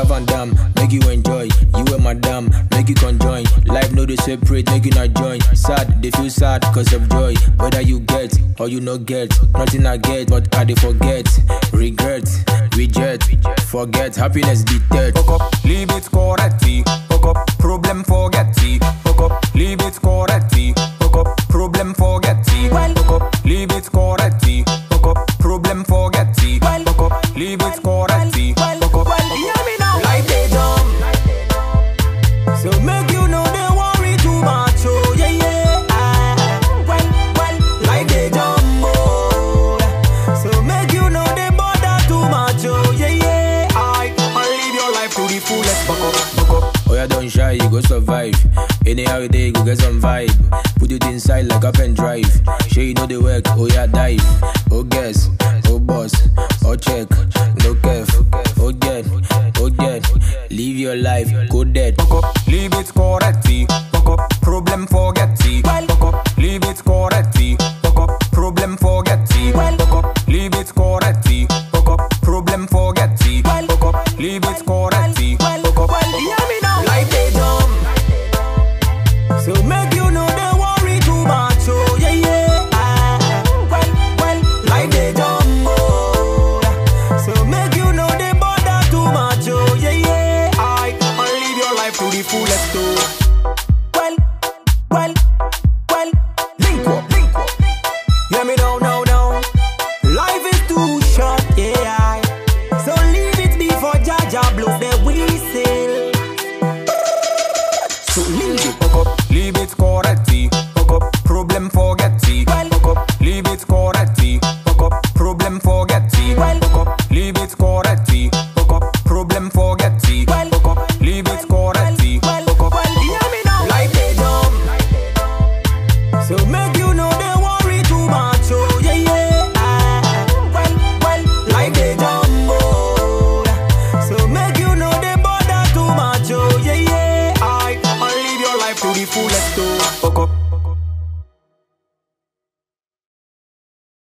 Jaga Van Dam, make you enjoy. You and madam, make you conjoin. Life no they separate, make you not join. Sad, they feel sad cause of joy. Whether you get or you no get, nothing I get, but I they forget. Regret, reject, forget, happiness be dead. Fuck up, leave it correctly. Fuck up, problem forgetty. Fuck up, leave it correctly. Fuck up, problem forgetty. Fuck up, leave it correctly. Fuck up, problem forgetty. Fuck up, leave it correctly. Fuck up, hear me now. Life they dumb, so make you know they worry too much. Oh yeah yeah. Life they dumb, oh. So make you know they bother too much. Oh yeah yeah. I live your life to the fullest. Fuck up, fuck up. Oh yeah, don't shy, you go survive. Anyhow you day, go get some vibe. Put it inside like a pen drive. Sure you know the work, oh yeah, dive. Oh guess, oh boss, oh check, no kef. Oh get, oh get. Live your life, go dead. Fuck up, leave it correctly. Fuck up, problem forgetty. Fuck up, leave it correctly. Fuck up, problem forgetty. Fuck up, leave it correctly. Fuck up, problem forgetty. Fuck up, leave it correctly. Fuck up, hear me now. Life they dumb, so make you know they worry too much. Oh yeah yeah. Life they dumb, oh. So make you know they bother too much. Oh yeah yeah. I live your life to the fullest too. Link up. Hear me now, now, now. Life is too short, yeah. So leave it before Jaja blow the whistle. So leave it, fuck up, leave it correctly. Fuck up, problem forgetty. Fuck up, leave it correctly. Fuck up, problem forgetty. Fuck up, leave it correctly.